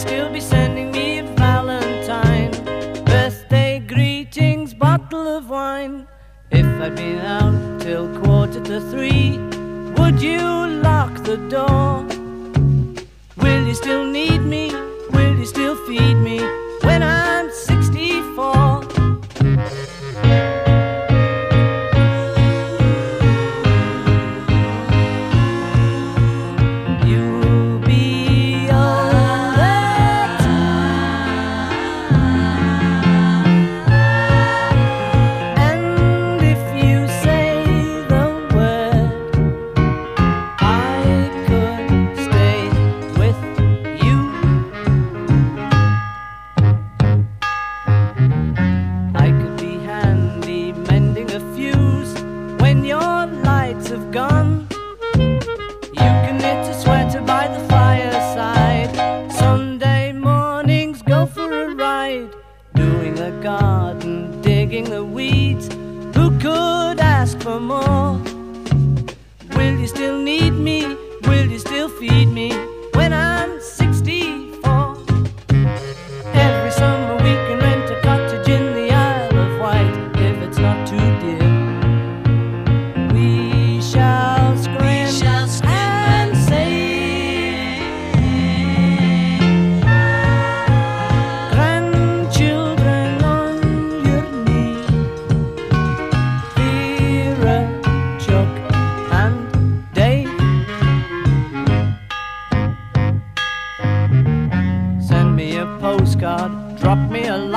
still be sending me a Valentine? Birthday greetings, bottle of wine. If I'd been out till 2:45, would you lock the door? Will you still need me? Will you still feed me when I'm 64? You'll be older too. And if you say the word, I could stay with you. I could be handy mending a fuse when your lights have gone. You can knit a sweater by the fireside. Sunday mornings go for a ride, doing the garden, digging the weeds. Who could ask for more? Will you still need me? Will you still feed me when I'm 64? Every summer we can rent a cottage in the Isle of Wight, if it's not too dear. We shall scream and say, grandchildren on your knee, Vera, Chuck and Dave. Send me a postcard, drop me a